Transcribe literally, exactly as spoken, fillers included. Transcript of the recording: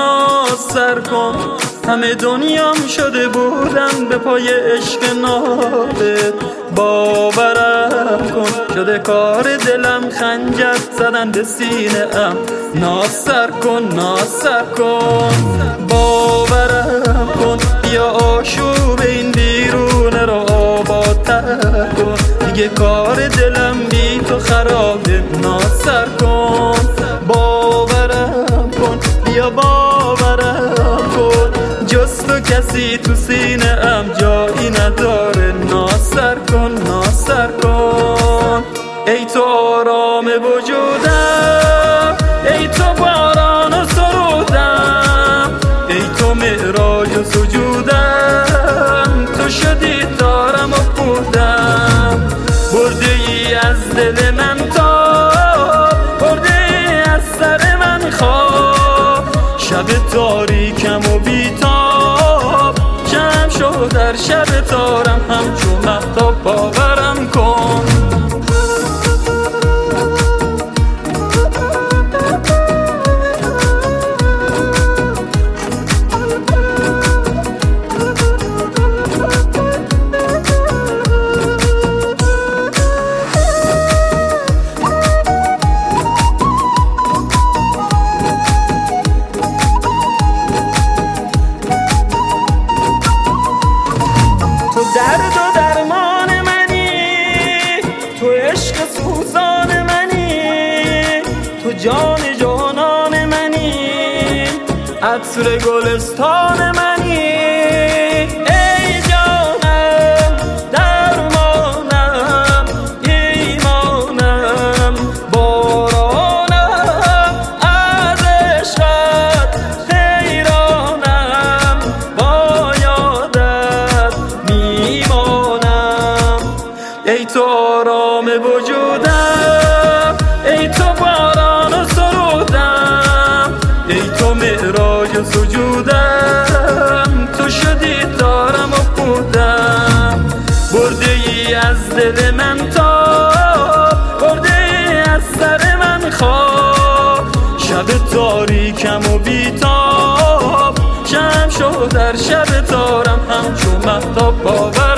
ناز سر کن. همه دنیام شده بودم به پای عشق نابت، باورم کن شده کار دلم خنجر زدن به سینه ام. ناز سر کن ناز سر کن، باورم کن بیا آشوب این بیرونه رو آبادتر کن. دیگه کار دلم بی تو خرابه، ناز سر کن، باورم کن بیا باورم کن. جز تو کسی تو سینه ام جایی نداره، ناز سر کن ناز سر کن. ای تو آرام وجودم، ای تو باران و سرودم، ای تو معراج و سجودم، تو شدی دارم و بودم. برده ای از دل من تا برده ای از سر من خواب، شب تاریکم و بیتاب شم شو در شب تارم همچون مهتاب، باورم کن. تو درد و درمان منی، تو عشق سوزان منی، تو جان جانان منی، عطر گلستان منی. ای جانم درمانم ایمانم بارانم از عشقت حیرانم با یادت میمانم. ای تو آرام وجودم، ای تو باران و سرودم، ای تو معراج و سجودم، تو شدی دارم و بودم. برده ای از دل من تا برده ای از سر من خواب، شب تاریکم و بیتاب شم شو در شب تارم همچون مهتاب، باور